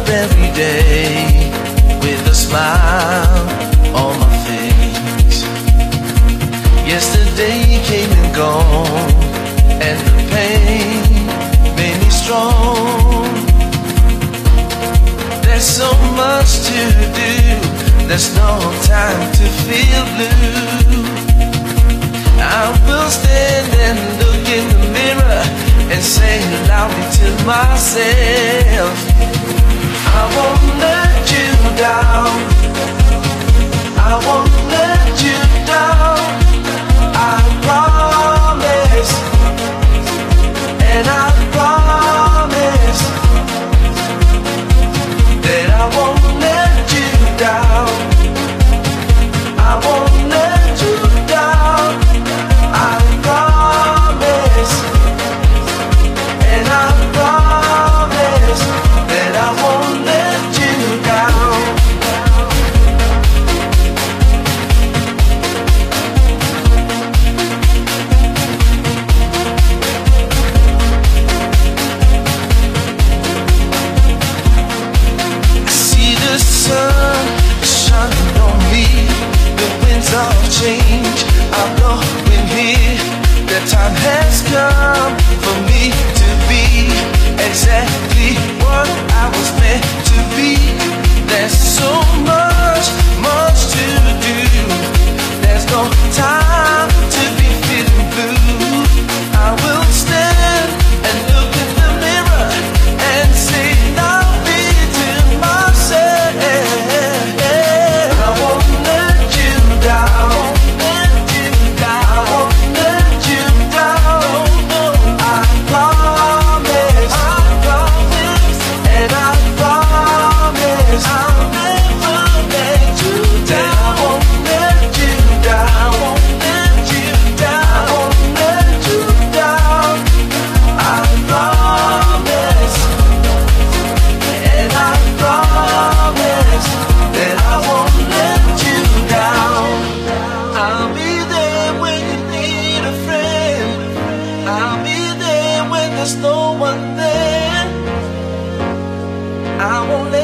every day with a smile on my face. Yesterday came and gone, and the pain made me strong. There's so much to do, there's no time to feel blue. I will stand and look in the mirror and say loudly to myself, I won't let you down, I won't let you down, I promise, and I promise that I won't let you down, I won't let you down, I promise, and I promise that I won't let you down. I see the sun shining on me, the winds of change are blowing here. The time has come for me to be exactly what I was meant to be. There's so much, much to do, there's no time to be feeling blue. I will stand and look in the mirror and say loudly to myself, I won't let you down, I won't let you down, I promise, and I promise I'll never let you down. I won't let you down, I won't let you down, I won't let you down, I promise, and I promise that I won't let you down. I'll be there when you need a friend, I'll be there when there's no one there. I won't let